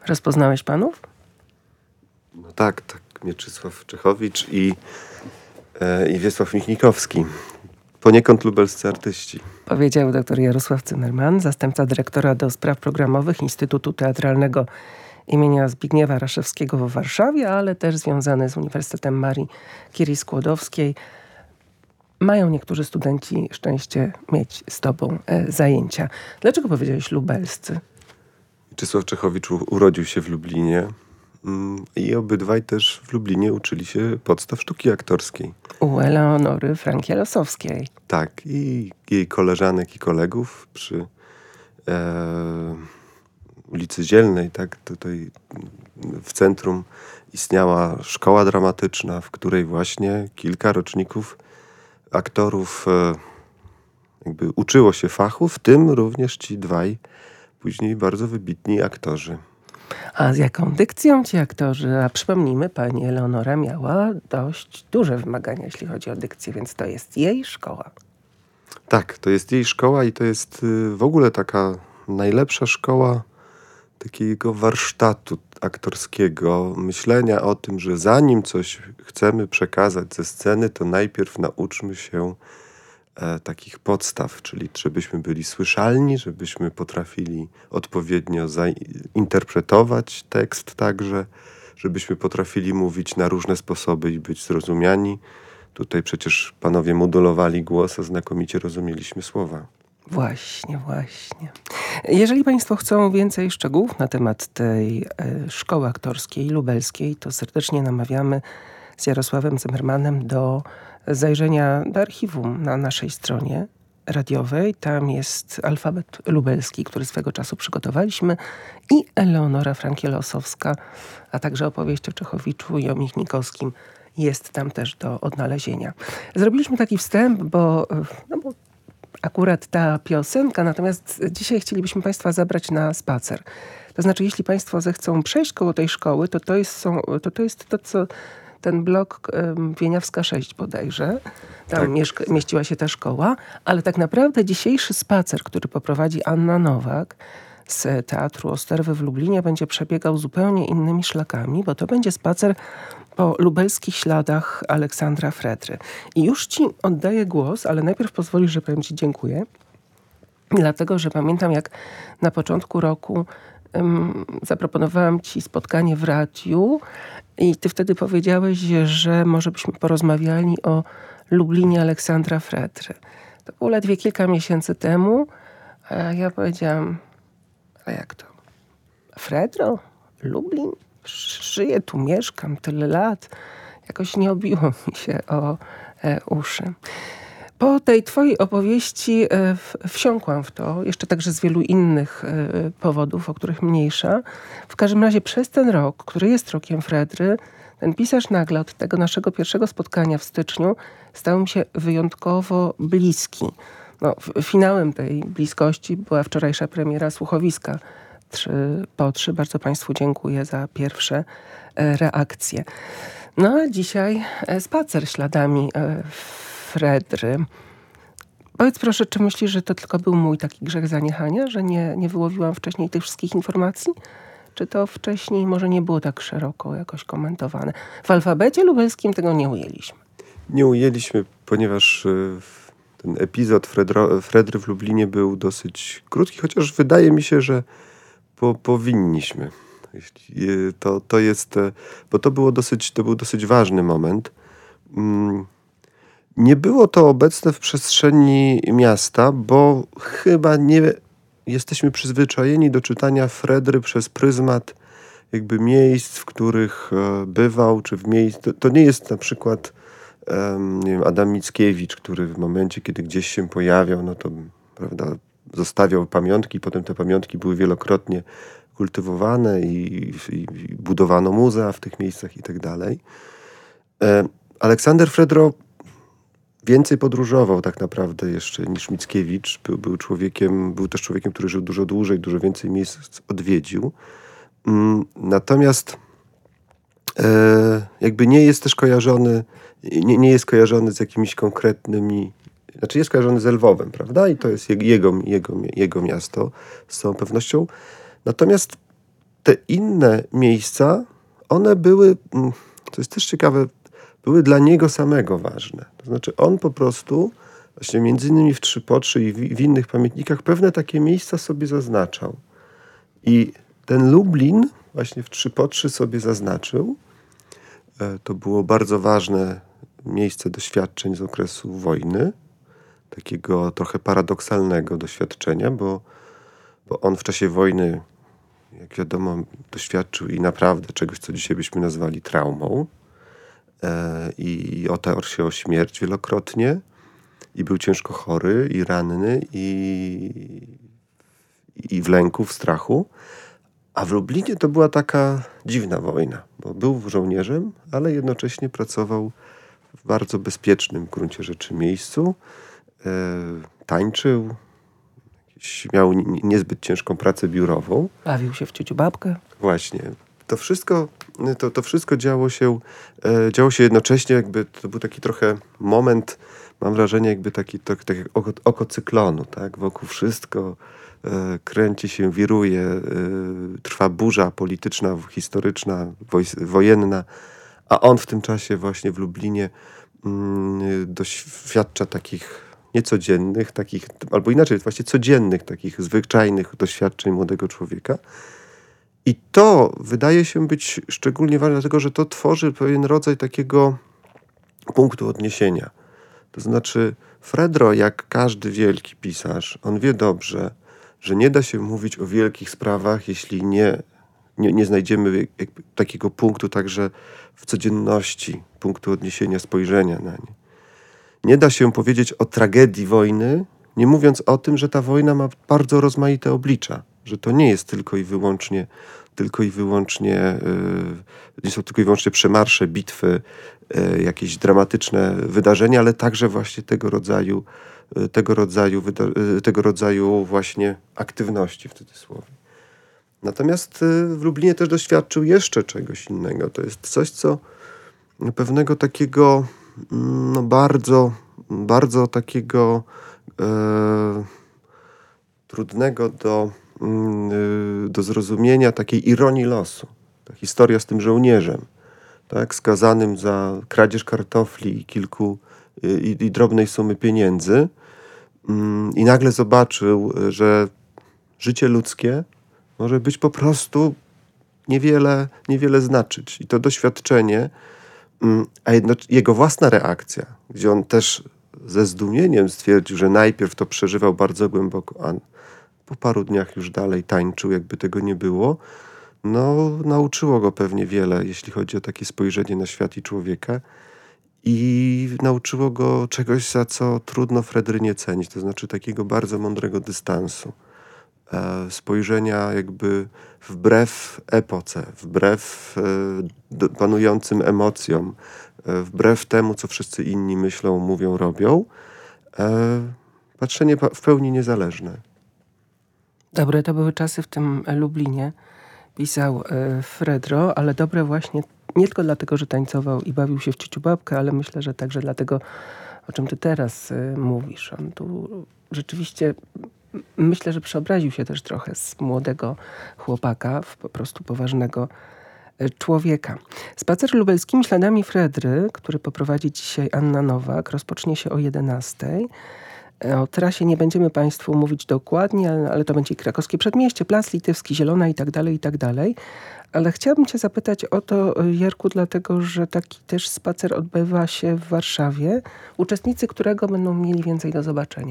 Rozpoznałeś panów? No tak, Mieczysław Czechowicz i Wiesław Michnikowski. Poniekąd lubelscy artyści. Powiedział dr Jarosław Cymmerman, zastępca dyrektora do spraw programowych Instytutu Teatralnego imienia Zbigniewa Raszewskiego w Warszawie, ale też związany z Uniwersytetem Marii Curie-Skłodowskiej. Mają niektórzy studenci szczęście mieć z tobą zajęcia. Dlaczego powiedziałeś lubelscy? Mieczysław Czechowicz urodził się w Lublinie i obydwaj też w Lublinie uczyli się podstaw sztuki aktorskiej. U Eleonory Frankiel-Ossowskiej. Tak, i jej koleżanek i kolegów przy ulicy Zielnej, tak, tutaj w centrum istniała szkoła dramatyczna, w której właśnie kilka roczników aktorów jakby uczyło się fachu, w tym również ci dwaj później bardzo wybitni aktorzy. A z jaką dykcją ci aktorzy? A przypomnijmy, pani Eleonora miała dość duże wymagania, jeśli chodzi o dykcję, więc to jest jej szkoła. Tak, to jest jej szkoła i to jest w ogóle taka najlepsza szkoła takiego warsztatu aktorskiego, myślenia o tym, że zanim coś chcemy przekazać ze sceny, to najpierw nauczmy się takich podstaw, czyli żebyśmy byli słyszalni, żebyśmy potrafili odpowiednio interpretować tekst także, żebyśmy potrafili mówić na różne sposoby i być zrozumiani. Tutaj przecież panowie modulowali głos, a znakomicie rozumieliśmy słowa. Właśnie. Jeżeli państwo chcą więcej szczegółów na temat tej szkoły aktorskiej lubelskiej, to serdecznie namawiamy z Jarosławem Cymmermanem do zajrzenia do archiwum na naszej stronie radiowej. Tam jest alfabet lubelski, który swego czasu przygotowaliśmy, i Eleonora Frankiel-Ossowska, a także opowieść o Czechowiczu i o Michnikowskim jest tam też do odnalezienia. Zrobiliśmy taki wstęp, bo akurat ta piosenka, natomiast dzisiaj chcielibyśmy państwa zabrać na spacer. To znaczy, jeśli państwo zechcą przejść koło tej szkoły, to jest to, co ten blok Wieniawska 6 bodajże. Tam mieściła się ta szkoła, ale tak naprawdę dzisiejszy spacer, który poprowadzi Anna Nowak z Teatru Osterwy w Lublinie, będzie przebiegał zupełnie innymi szlakami, bo to będzie spacer po lubelskich śladach Aleksandra Fredry. I już ci oddaję głos, ale najpierw pozwolisz, że powiem ci dziękuję. Dlatego, że pamiętam, jak na początku roku zaproponowałam ci spotkanie w radiu i ty wtedy powiedziałeś, że może byśmy porozmawiali o Lublinie Aleksandra Fredry. To było ledwie kilka miesięcy temu, a ja powiedziałam, a jak to? Fredro? Lublin? Żyję tu, mieszkam tyle lat. Jakoś nie obiło mi się o uszy. Po tej twojej opowieści wsiąkłam w to, jeszcze także z wielu innych powodów, o których mniejsza. W każdym razie przez ten rok, który jest rokiem Fredry, ten pisarz nagle od tego naszego pierwszego spotkania w styczniu stał mi się wyjątkowo bliski. Finałem tej bliskości była wczorajsza premiera słuchowiska 3x3. Bardzo państwu dziękuję za pierwsze reakcje. No a dzisiaj spacer śladami Fredry. Powiedz proszę, czy myślisz, że to tylko był mój taki grzech zaniechania, że nie wyłowiłam wcześniej tych wszystkich informacji? Czy to wcześniej może nie było tak szeroko jakoś komentowane? W alfabecie lubelskim tego nie ujęliśmy. Nie ujęliśmy, ponieważ ten epizod Fredry w Lublinie był dosyć krótki, chociaż wydaje mi się, że powinniśmy. To jest, bo to był dosyć ważny moment. Nie było to obecne w przestrzeni miasta, bo chyba nie jesteśmy przyzwyczajeni do czytania Fredry przez pryzmat jakby miejsc, w których bywał, czy w miejsc. To nie jest na przykład nie wiem, Adam Mickiewicz, który w momencie, kiedy gdzieś się pojawiał, no to prawda, zostawiał pamiątki, potem te pamiątki były wielokrotnie kultywowane i budowano muzea w tych miejscach i tak dalej. Aleksander Fredro więcej podróżował tak naprawdę jeszcze niż Mickiewicz. Był też człowiekiem, który żył dużo dłużej, dużo więcej miejsc odwiedził. Natomiast jakby nie jest też kojarzony, nie jest kojarzony z jakimiś konkretnymi, znaczy jest kojarzony z Lwowem, prawda? I to jest jego miasto z całą pewnością. Natomiast te inne miejsca, one były, to jest też ciekawe, były dla niego samego ważne. To znaczy on po prostu, właśnie między innymi w Trzypoczy i w innych pamiętnikach, pewne takie miejsca sobie zaznaczał. I ten Lublin właśnie w Trzypotrzy sobie zaznaczył. To było bardzo ważne miejsce doświadczeń z okresu wojny. Takiego trochę paradoksalnego doświadczenia, bo on w czasie wojny, jak wiadomo, doświadczył i naprawdę czegoś, co dzisiaj byśmy nazwali traumą. I otarł się o śmierć wielokrotnie. I był ciężko chory, i ranny, i w lęku, w strachu. A w Lublinie to była taka dziwna wojna, bo był żołnierzem, ale jednocześnie pracował w bardzo bezpiecznym w gruncie rzeczy miejscu. Tańczył, miał niezbyt ciężką pracę biurową. Bawił się w ciuciu babkę. Właśnie. To wszystko działo się jednocześnie, jakby to był taki trochę moment, mam wrażenie, jakby taki jak oko cyklonu, tak? Wokół wszystko kręci się, wiruje, trwa burza polityczna, historyczna, wojenna, a on w tym czasie właśnie w Lublinie doświadcza takich niecodziennych, takich, albo inaczej, właśnie codziennych, takich zwyczajnych doświadczeń młodego człowieka. I to wydaje się być szczególnie ważne, dlatego że to tworzy pewien rodzaj takiego punktu odniesienia. To znaczy Fredro, jak każdy wielki pisarz, on wie dobrze, że nie da się mówić o wielkich sprawach, jeśli nie znajdziemy takiego punktu także w codzienności, punktu odniesienia, spojrzenia na nie. Nie da się powiedzieć o tragedii wojny, nie mówiąc o tym, że ta wojna ma bardzo rozmaite oblicza, że to nie jest tylko i wyłącznie nie są tylko i wyłącznie przemarsze, bitwy, jakieś dramatyczne wydarzenia, ale także właśnie tego rodzaju właśnie aktywności w cudzysłowie. Natomiast w Lublinie też doświadczył jeszcze czegoś innego. To jest coś, co pewnego takiego bardzo, bardzo takiego trudnego do zrozumienia, takiej ironii losu. Ta historia z tym żołnierzem, tak, skazanym za kradzież kartofli i drobnej sumy pieniędzy, i nagle zobaczył, że życie ludzkie może być po prostu niewiele znaczyć. I to doświadczenie, a jego własna reakcja, gdzie on też ze zdumieniem stwierdził, że najpierw to przeżywał bardzo głęboko, a po paru dniach już dalej tańczył, jakby tego nie było, nauczyło go pewnie wiele, jeśli chodzi o takie spojrzenie na świat i człowieka. I nauczyło go czegoś, za co trudno Fredrynie cenić, to znaczy takiego bardzo mądrego dystansu. Spojrzenia jakby wbrew epoce, wbrew panującym emocjom, wbrew temu, co wszyscy inni myślą, mówią, robią. Patrzenie w pełni niezależne. Dobre to były czasy w tym Lublinie, pisał Fredro, ale dobre właśnie nie tylko dlatego, że tańcował i bawił się w ciuciu babkę, ale myślę, że także dlatego, o czym ty teraz mówisz. On tu rzeczywiście, myślę, że przeobraził się też trochę z młodego chłopaka w po prostu poważnego człowieka. Spacer lubelskimi śladami Fredry, który poprowadzi dzisiaj Anna Nowak, rozpocznie się o 11:00. O trasie nie będziemy Państwu mówić dokładnie, ale to będzie Krakowskie Przedmieście, Plac Litewski, Zielona i tak dalej. Ale chciałabym cię zapytać o to, Jarku, dlatego, że taki też spacer odbywa się w Warszawie, uczestnicy którego będą mieli więcej do zobaczenia.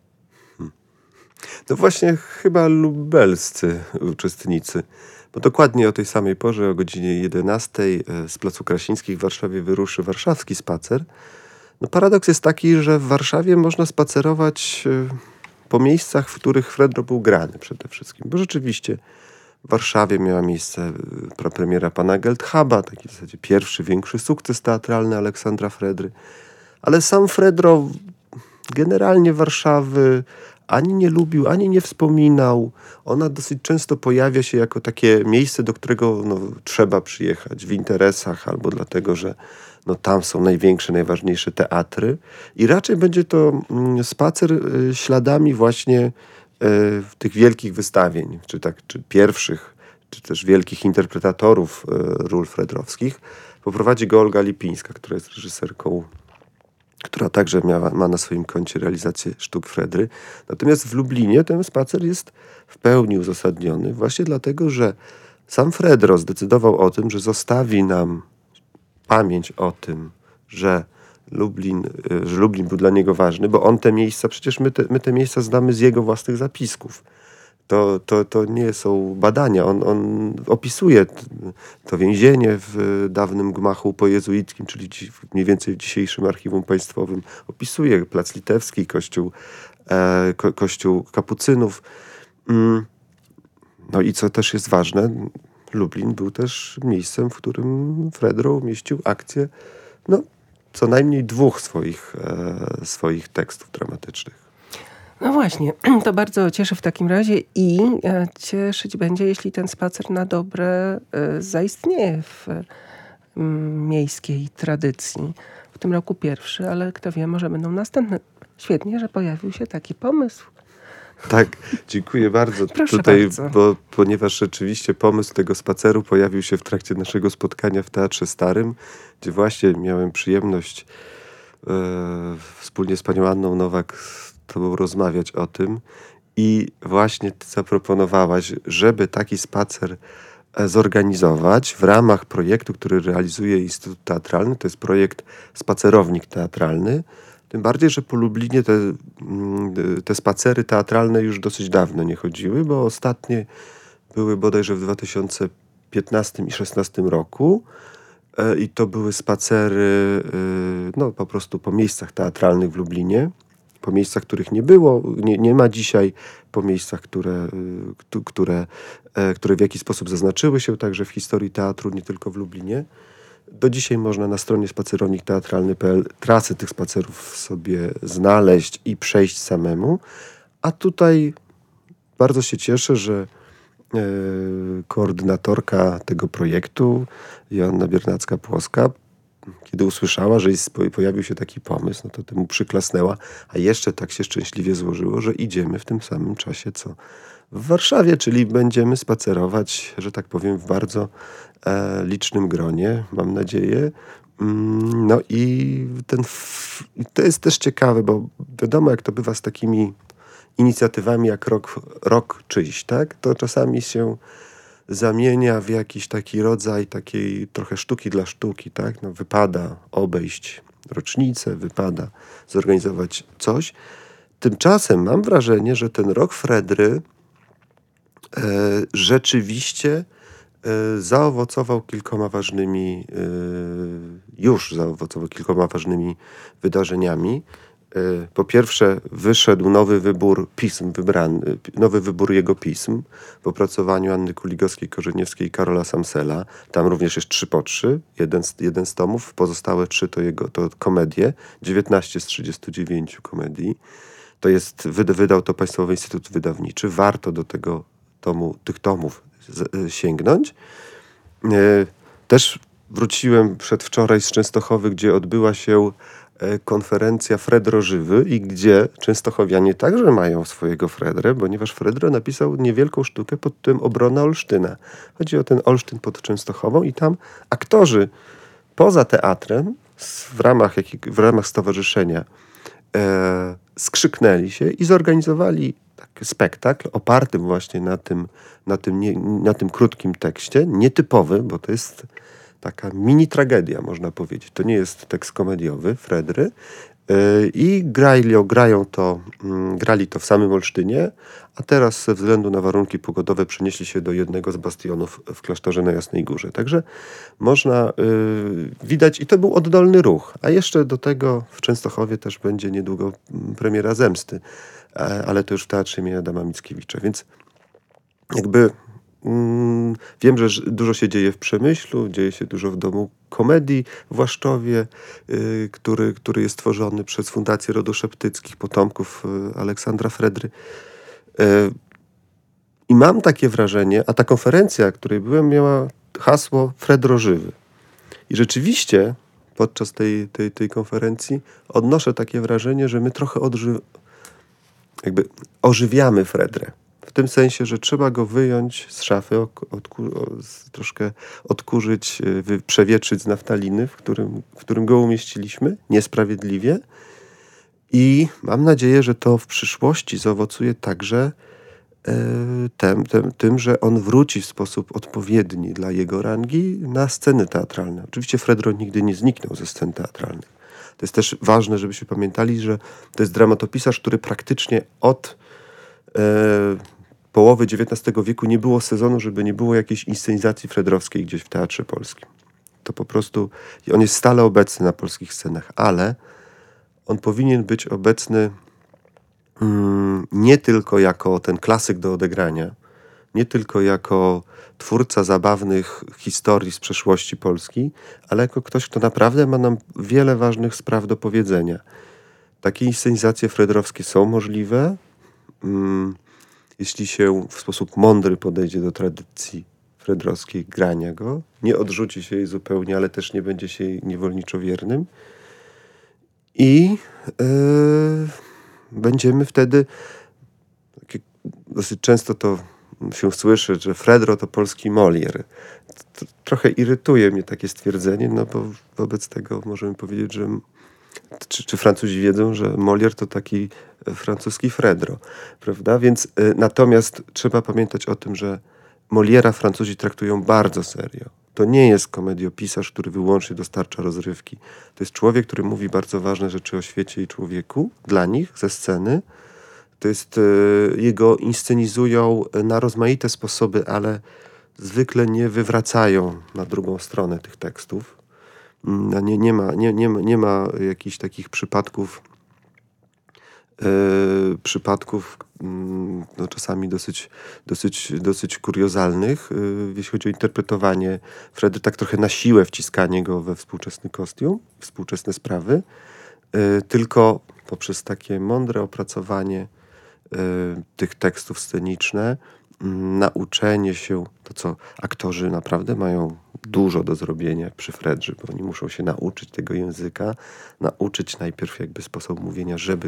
No właśnie chyba lubelscy uczestnicy, bo dokładnie o tej samej porze, o godzinie 11:00 z Placu Krasińskich w Warszawie wyruszy warszawski spacer. No paradoks jest taki, że w Warszawie można spacerować po miejscach, w których Fredro był grany przede wszystkim. Bo rzeczywiście w Warszawie miała miejsce premiera pana Geldhaba, taki w zasadzie pierwszy, większy sukces teatralny Aleksandra Fredry. Ale sam Fredro generalnie Warszawy ani nie lubił, ani nie wspominał. Ona dosyć często pojawia się jako takie miejsce, do którego trzeba przyjechać w interesach, albo dlatego, że tam są największe, najważniejsze teatry. I raczej będzie to spacer śladami właśnie tych wielkich wystawień, czy pierwszych, czy też wielkich interpretatorów ról fredrowskich, poprowadzi go Olga Lipińska, która jest reżyserką, która także ma na swoim koncie realizację sztuk Fredry. Natomiast w Lublinie ten spacer jest w pełni uzasadniony właśnie dlatego, że sam Fredro zdecydował o tym, że zostawi nam pamięć o tym, że Lublin był dla niego ważny, bo on te miejsca, przecież my te miejsca znamy z jego własnych zapisków. To nie są badania. On opisuje to więzienie w dawnym gmachu pojezuickim, czyli mniej więcej w dzisiejszym Archiwum Państwowym. Opisuje Plac Litewski, kościół kapucynów. No i co też jest ważne, Lublin był też miejscem, w którym Fredro umieścił akcję co najmniej 2 swoich tekstów dramatycznych. No właśnie, to bardzo cieszy w takim razie i cieszyć będzie, jeśli ten spacer na dobre zaistnieje w miejskiej tradycji. W tym roku pierwszy, ale kto wie, może będą następne. Świetnie, że pojawił się taki pomysł. Tak, dziękuję bardzo. Proszę bardzo. Ponieważ rzeczywiście pomysł tego spaceru pojawił się w trakcie naszego spotkania w Teatrze Starym, gdzie właśnie miałem przyjemność wspólnie z panią Anną Nowak z tobą rozmawiać o tym i właśnie ty zaproponowałaś, żeby taki spacer zorganizować w ramach projektu, który realizuje Instytut Teatralny. To jest projekt Spacerownik Teatralny. Tym bardziej, że po Lublinie te spacery teatralne już dosyć dawno nie chodziły, bo ostatnie były bodajże w 2015 i 2016 roku. I to były spacery po prostu po miejscach teatralnych w Lublinie. Po miejscach, których nie było, nie ma dzisiaj, po miejscach, które w jakiś sposób zaznaczyły się także w historii teatru, nie tylko w Lublinie. Do dzisiaj można na stronie spacerownikteatralny.pl trasy tych spacerów sobie znaleźć i przejść samemu. A tutaj bardzo się cieszę, że koordynatorka tego projektu, Joanna Biernacka-Płoska, kiedy usłyszała, że pojawił się taki pomysł, no to temu przyklasnęła, a jeszcze tak się szczęśliwie złożyło, że idziemy w tym samym czasie, co w Warszawie, czyli będziemy spacerować, że tak powiem, w bardzo licznym gronie, mam nadzieję. No i to jest też ciekawe, bo wiadomo, jak to bywa z takimi inicjatywami jak rok czyjś, tak? To czasami się zamienia w jakiś taki rodzaj takiej trochę sztuki dla sztuki, tak? No, wypada obejść rocznicę, wypada zorganizować coś. Tymczasem mam wrażenie, że ten rok Fredry rzeczywiście zaowocował kilkoma ważnymi wydarzeniami. Po pierwsze, wyszedł nowy wybór pism nowy wybór jego pism w opracowaniu Anny Kuligowskiej-Korzeniewskiej i Karola Samsela. Tam również jest 3 jeden z tomów, pozostałe 3 to komedie, 19 z 39 komedii. Wydał to Państwowy Instytut Wydawniczy. Warto do tych tomów sięgnąć. Też wróciłem przedwczoraj z Częstochowy, gdzie odbyła się konferencja Fredro Żywy i gdzie częstochowianie także mają swojego Fredrę, ponieważ Fredro napisał niewielką sztukę pod tytułem Obrona Olsztyna. Chodzi o ten Olsztyn pod Częstochową i tam aktorzy poza teatrem w ramach stowarzyszenia skrzyknęli się i zorganizowali taki spektakl oparty właśnie na tym krótkim tekście, nietypowy, bo to jest taka mini tragedia, można powiedzieć. To nie jest tekst komediowy Fredry. I grali to w samym Olsztynie, a teraz ze względu na warunki pogodowe przenieśli się do jednego z bastionów w klasztorze na Jasnej Górze. Także można widać, i to był oddolny ruch. A jeszcze do tego w Częstochowie też będzie niedługo premiera Zemsty, ale to już w Teatrze imienia Adama Mickiewicza. Więc jakby wiem, że dużo się dzieje w Przemyślu, dzieje się dużo w Domu Komedii w Łaszczowie, który jest tworzony przez Fundację Rodu Szeptyckich, potomków Aleksandra Fredry. I mam takie wrażenie, a ta konferencja, której byłem, miała hasło Fredro Żywy. I rzeczywiście podczas tej konferencji odnoszę takie wrażenie, że my trochę ożywiamy Fredrę tym sensie, że trzeba go wyjąć z szafy, troszkę odkurzyć, przewietrzyć z naftaliny, w którym go umieściliśmy, niesprawiedliwie. I mam nadzieję, że to w przyszłości zaowocuje także tym, że on wróci w sposób odpowiedni dla jego rangi na sceny teatralne. Oczywiście Fredro nigdy nie zniknął ze scen teatralnych. To jest też ważne, żebyśmy pamiętali, że to jest dramatopisarz, który praktycznie od połowy XIX wieku nie było sezonu, żeby nie było jakiejś inscenizacji fredrowskiej gdzieś w Teatrze Polskim. To po prostu, on jest stale obecny na polskich scenach, ale on powinien być obecny nie tylko jako ten klasyk do odegrania, nie tylko jako twórca zabawnych historii z przeszłości Polski, ale jako ktoś, kto naprawdę ma nam wiele ważnych spraw do powiedzenia. Takie inscenizacje fredrowskie są możliwe, jeśli się w sposób mądry podejdzie do tradycji fredrowskiej grania go. Nie odrzuci się jej zupełnie, ale też nie będzie się jej niewolniczo wiernym. I będziemy wtedy, dosyć często to się słyszy, że Fredro to polski Molière. Trochę irytuje mnie takie stwierdzenie, no bo wobec tego możemy powiedzieć, że czy Francuzi wiedzą, że Molière to taki francuski Fredro, prawda? Więc natomiast trzeba pamiętać o tym, że Molièra Francuzi traktują bardzo serio. To nie jest komediopisarz, który wyłącznie dostarcza rozrywki. To jest człowiek, który mówi bardzo ważne rzeczy o świecie i człowieku dla nich ze sceny. To jest, jego inscenizują na rozmaite sposoby, ale zwykle nie wywracają na drugą stronę tych tekstów. Nie ma jakichś takich przypadków, no czasami dosyć kuriozalnych, jeśli chodzi o interpretowanie Fredy, tak trochę na siłę wciskanie go we współczesny kostium, współczesne sprawy, tylko poprzez takie mądre opracowanie tych tekstów sceniczne, nauczenie się, to co aktorzy naprawdę mają dużo do zrobienia przy Fredrze, bo oni muszą się nauczyć tego języka, nauczyć najpierw jakby sposobu mówienia, żeby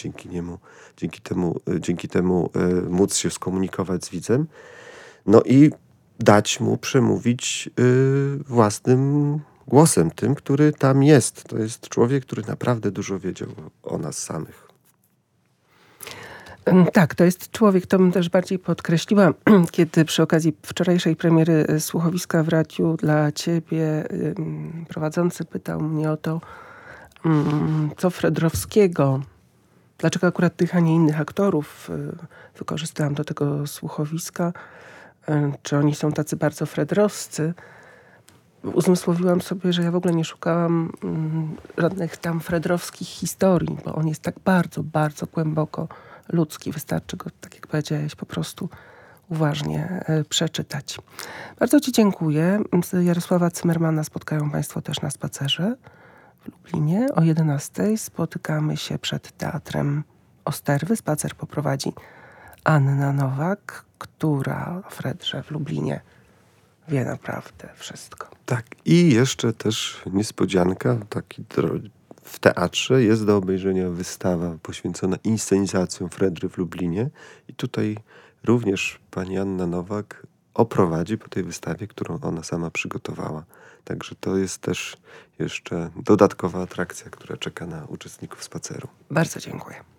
dzięki temu móc się skomunikować z widzem, no i dać mu przemówić własnym głosem, tym, który tam jest. To jest człowiek, który naprawdę dużo wiedział o nas samych. Tak, to jest człowiek, to bym też bardziej podkreśliła, kiedy przy okazji wczorajszej premiery słuchowiska w radiu dla ciebie prowadzący pytał mnie o to, co Fredrowskiego, dlaczego akurat tych, a nie innych aktorów wykorzystałam do tego słuchowiska, czy oni są tacy bardzo fredrowscy. Uzmysłowiłam sobie, że ja w ogóle nie szukałam żadnych tam fredrowskich historii, bo on jest tak bardzo, bardzo głęboko ludzki. Wystarczy go, tak jak powiedziałeś, po prostu uważnie przeczytać. Bardzo ci dziękuję. Jarosława Cymmermana spotkają państwo też na spacerze w Lublinie. O 11:00 spotykamy się przed Teatrem Osterwy. Spacer poprowadzi Anna Nowak, która o Fredrze w Lublinie wie naprawdę wszystko. Tak, i jeszcze też niespodzianka, w teatrze jest do obejrzenia wystawa poświęcona inscenizacjom Fredry w Lublinie i tutaj również pani Anna Nowak oprowadzi po tej wystawie, którą ona sama przygotowała. Także to jest też jeszcze dodatkowa atrakcja, która czeka na uczestników spaceru. Bardzo dziękuję.